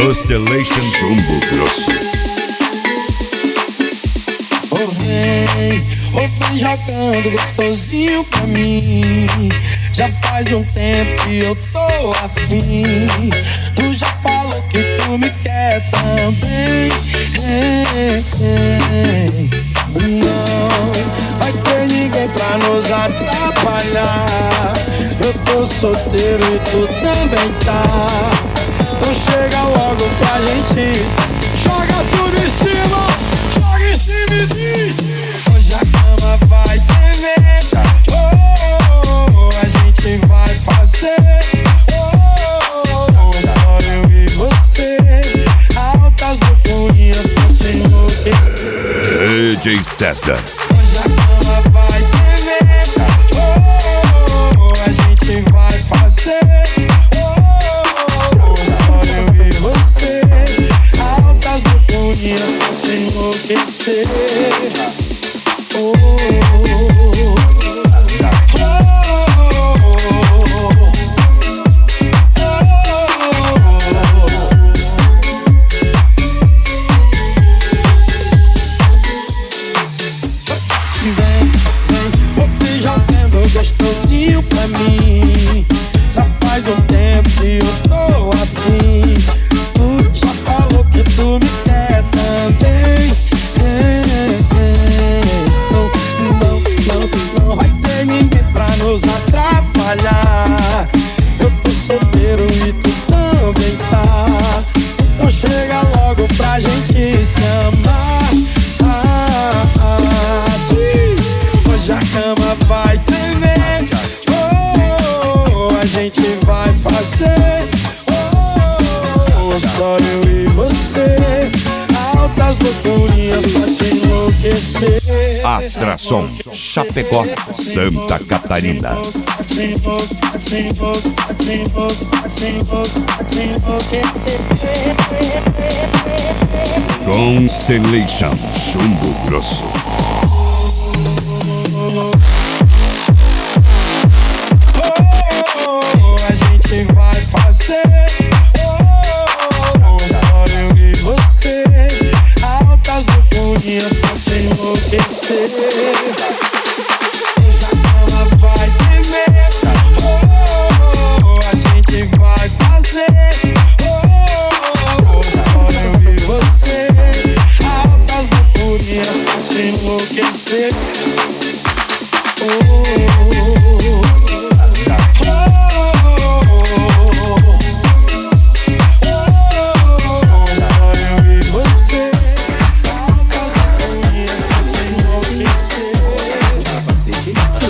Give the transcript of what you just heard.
Constellation Chumbo Grosso. Vem jogando gostosinho pra mim. Já faz um tempo que eu tô afim. Tu já falou que tu me quer também. Não vai ter ninguém pra nos atrapalhar. Eu tô solteiro e tu também tá. Então chega logo pra gente. Joga tudo em cima. Joga em cima e diz: hoje a cama vai tremer. A gente vai fazer. Só eu e você. Altas loucurinhas pra te enlouquecer. DJ César. Hoje a cama vai tremer. A gente vai fazer. Só eu e você. Altas loucurinhas pra te enlouquecer. Gostosinho pra mim. Já faz um tempo que eu tô afim. Tu já falou que tu me quer também. Não vai ter ninguém pra nos atrapalhar. Eu tô solteiro e tu também tá. Então chega logo pra gente se amar. Diz, hoje a cama vai tremer. A gente vai fazer. Só eu e você. Altas loucurinhas pra te enlouquecer. Atração Chapecó, Santa Catarina. Constellation Chumbo Grosso. A gente vai fazer. Só eu e você. Altas loucurinhas pra te enlouquecer. Hoje a cama vai tremer. A gente vai fazer. Só eu e você. Altas loucurinhas pra te enlouquecer.